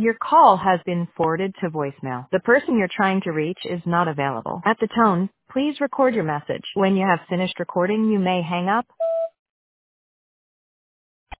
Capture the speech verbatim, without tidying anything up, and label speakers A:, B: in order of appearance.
A: Your call has been forwarded to voicemail. The person you're trying to reach is not available. At the tone, please record your message. When you have finished recording, you may hang up.